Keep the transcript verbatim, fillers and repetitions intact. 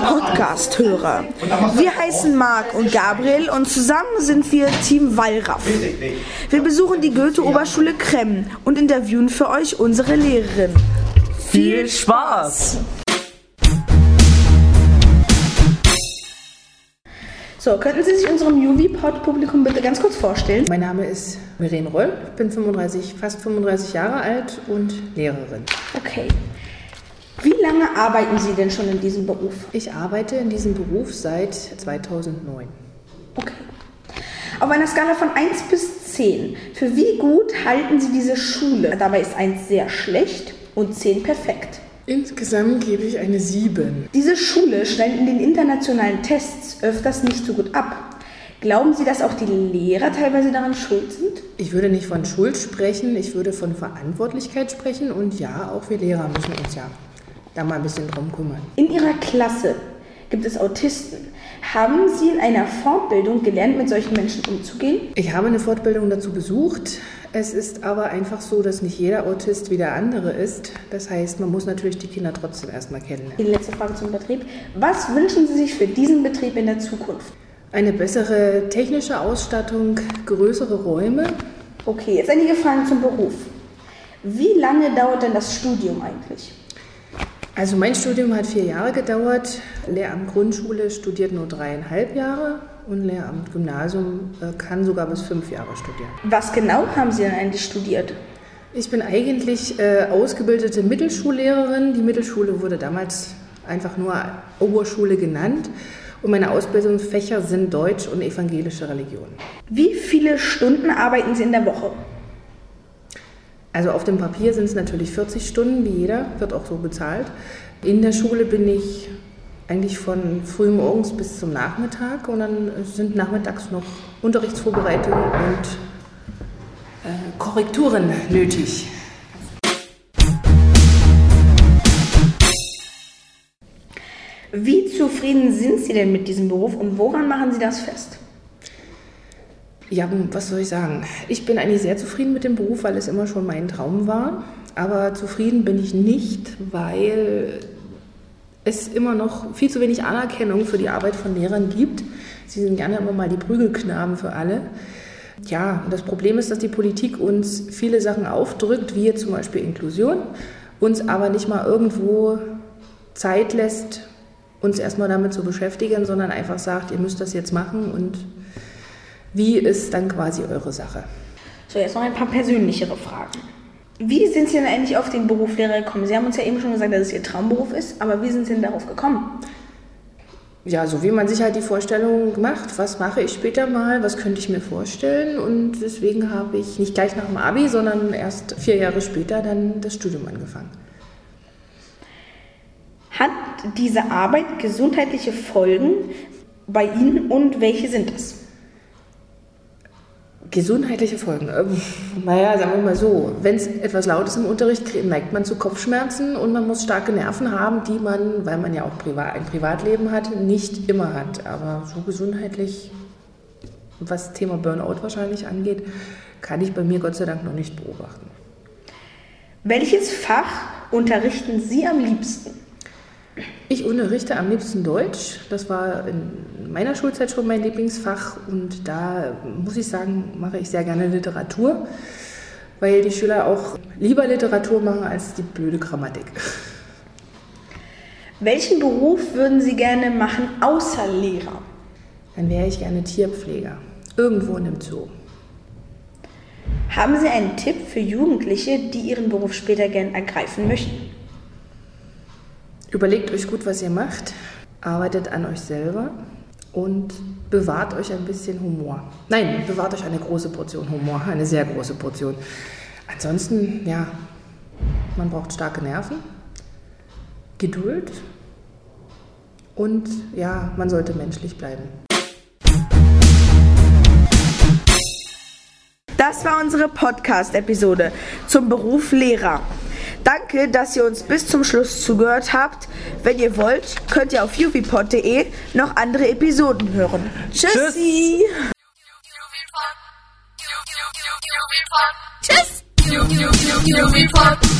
Podcast-Hörer. Wir heißen Marc und Gabriel und zusammen sind wir Team Wallraff. Wir besuchen die Goethe-Oberschule Kremm und interviewen für euch unsere Lehrerin. Viel Spaß! So, könnten Sie sich unserem U V-Pod-Publikum bitte ganz kurz vorstellen? Mein Name ist Miren Röll, bin fünfunddreißig, fast fünfunddreißig Jahre alt und Lehrerin. Okay. Wie lange arbeiten Sie denn schon in diesem Beruf? Ich arbeite in diesem Beruf seit zweitausendneun. Okay. Auf einer Skala von eins bis zehn, für wie gut halten Sie diese Schule? Dabei ist eins sehr schlecht und zehn perfekt. Insgesamt gebe ich eine sieben. Diese Schule schneidet in den internationalen Tests öfters nicht so gut ab. Glauben Sie, dass auch die Lehrer teilweise daran schuld sind? Ich würde nicht von Schuld sprechen, ich würde von Verantwortlichkeit sprechen. Und ja, auch wir Lehrer müssen uns ja da mal ein bisschen drum kümmern. In Ihrer Klasse gibt es Autisten. Haben Sie in einer Fortbildung gelernt, mit solchen Menschen umzugehen? Ich habe eine Fortbildung dazu besucht. Es ist aber einfach so, dass nicht jeder Autist wie der andere ist. Das heißt, man muss natürlich die Kinder trotzdem erstmal kennenlernen. Die letzte Frage zum Betrieb. Was wünschen Sie sich für diesen Betrieb in der Zukunft? Eine bessere technische Ausstattung, größere Räume. Okay, jetzt einige Fragen zum Beruf. Wie lange dauert denn das Studium eigentlich? Also mein Studium hat vier Jahre gedauert. Lehramt Grundschule studiert nur dreieinhalb Jahre und Lehramt Gymnasium kann sogar bis fünf Jahre studieren. Was genau haben Sie denn eigentlich studiert? Ich bin eigentlich äh, ausgebildete Mittelschullehrerin. Die Mittelschule wurde damals einfach nur Oberschule genannt. Und meine Ausbildungsfächer sind Deutsch und evangelische Religion. Wie viele Stunden arbeiten Sie in der Woche? Also auf dem Papier sind es natürlich vierzig Stunden, wie jeder, wird auch so bezahlt. In der Schule bin ich eigentlich von frühmorgens bis zum Nachmittag und dann sind nachmittags noch Unterrichtsvorbereitungen und äh, Korrekturen nötig. Wie zufrieden sind Sie denn mit diesem Beruf und woran machen Sie das fest? Ja, was soll ich sagen? Ich bin eigentlich sehr zufrieden mit dem Beruf, weil es immer schon mein Traum war. Aber zufrieden bin ich nicht, weil es immer noch viel zu wenig Anerkennung für die Arbeit von Lehrern gibt. Sie sind gerne immer mal die Prügelknaben für alle. Ja, das Problem ist, dass die Politik uns viele Sachen aufdrückt, wie zum Beispiel Inklusion, uns aber nicht mal irgendwo Zeit lässt, uns erstmal damit zu beschäftigen, sondern einfach sagt, ihr müsst das jetzt machen und wie ist dann quasi eure Sache? So, jetzt noch ein paar persönlichere Fragen. Wie sind Sie denn eigentlich auf den Beruf Lehrer gekommen? Sie haben uns ja eben schon gesagt, dass es Ihr Traumberuf ist, aber wie sind Sie denn darauf gekommen? Ja, so wie man sich halt die Vorstellung macht, was mache ich später mal, was könnte ich mir vorstellen, und deswegen habe ich nicht gleich nach dem Abi, sondern erst vier Jahre später dann das Studium angefangen. Hat diese Arbeit gesundheitliche Folgen bei Ihnen und welche sind das? Gesundheitliche Folgen. Ähm, naja, sagen wir mal so, wenn es etwas laut ist im Unterricht, neigt man zu Kopfschmerzen und man muss starke Nerven haben, die man, weil man ja auch privat, ein Privatleben hat, nicht immer hat. Aber so gesundheitlich, was Thema Burnout wahrscheinlich angeht, kann ich bei mir Gott sei Dank noch nicht beobachten. Welches Fach unterrichten Sie am liebsten? Ich unterrichte am liebsten Deutsch. Das war in meiner Schulzeit schon mein Lieblingsfach und da muss ich sagen, mache ich sehr gerne Literatur, weil die Schüler auch lieber Literatur machen als die blöde Grammatik. Welchen Beruf würden Sie gerne machen außer Lehrer? Dann wäre ich gerne Tierpfleger, irgendwo in einem Zoo. Haben Sie einen Tipp für Jugendliche, die ihren Beruf später gern ergreifen möchten? Überlegt euch gut, was ihr macht, arbeitet an euch selber und bewahrt euch ein bisschen Humor. Nein, bewahrt euch eine große Portion Humor, eine sehr große Portion. Ansonsten, ja, man braucht starke Nerven, Geduld und ja, man sollte menschlich bleiben. Das war unsere Podcast-Episode zum Beruf Lehrer. Danke, dass ihr uns bis zum Schluss zugehört habt. Wenn ihr wollt, könnt ihr auf u v pod punkt de noch andere Episoden hören. Tschüssi! Tschüss!